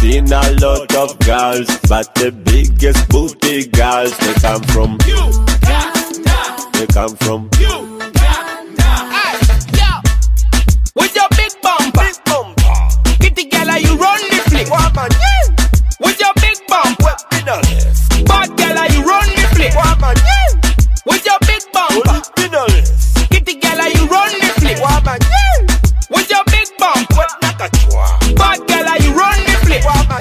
seen a lot of girls, but the biggest booty girls, they come from Uganda. They come from Uganda. Hey, yo, with your big bumper, kitty girl, are you run the flick? Woman, with your big bumper, bad girl, are you run the flick? woman, with your big bumper, kitty girl, are you run the flick? woman, with your big bumper, bad girl, are you run the flick?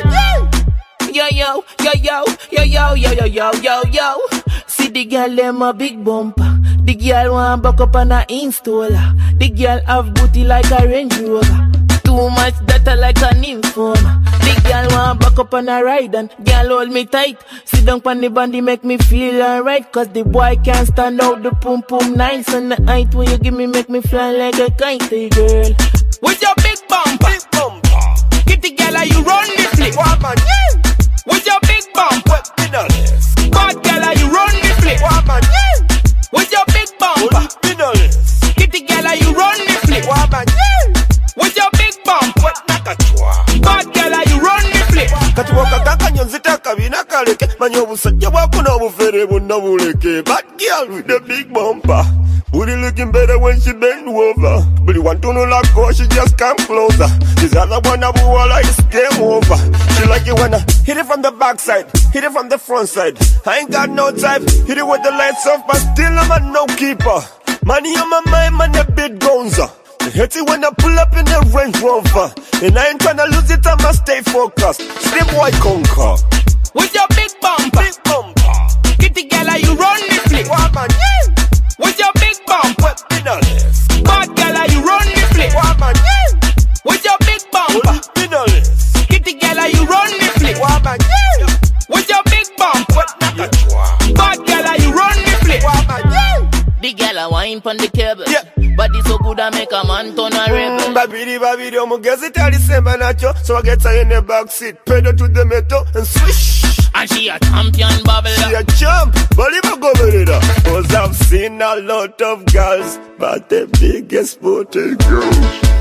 Yo yo, yo yo, yo yo, yo yo, yo yo, yo. See the girl them a big bumper. The girl want buck up on a installer. The girl have booty like a Range Rover. Too much data like a informer. The girl want buck up on a ride and girl hold me tight. Sit down pon the bandy make me feel alright. Cause the boy can't stand out the pum pum nice. And the height when you give me make me fly like a kite, hey girl. With your big bumper, kitty girl, are you run the flick? woman, With your big bumper, bad girl, are you run the flick? woman, With your big bumper, kitty girl, are you run the flick? woman, With your big bumper, bad girl, are you run the flick? kati wakakaka nyonzita kabina kaleke manya obusajja bwako n'obufere bwonna buleke. Bad girl with the big bumper, booty looking better when she bend over. But you want to know like go, she just come closer. This other one of walla is game over. She like it when I hit it from the backside, hit it from the front side. I ain't got no time, hit it with the lights off, but still I'm a no keeper. Money on my mind, man, a bit gonza. Hate it when I pull up in the Range Rover, and I ain't tryna lose it, I'ma stay focused. Slim boy conquer. With your big bumper, kitty girl, are you run the flick? Woman, With your big bumper, bad girl, are you run the flick? woman, With your big bumper, kitty girl, are you run the flick? woman, With your big bumper, bad girl, are you run the flick? The girl a wine pon the cable, Yeah. body so good I make a man turn a rebel. babidi, omugezi talisemba nacho. So I get her in the back seat, pedal to the metal and swish. And she a champion She babbler. a champ, believe I go with it up. Cause I've seen a lot of girls, but the biggest booty girls.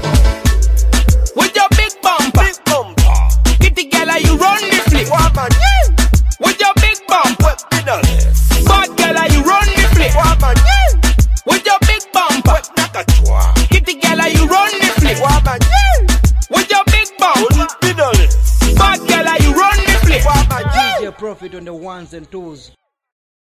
With your big bumper, kitty girl, are you run the flick? Woman, With your big bumper, bad girl, are you run the flick? woman, With your big bumper, kitty girl, are you run the flick? woman, With your big bumper, bad girl, are you run the flick? woman, DJ Profit on the ones and twos.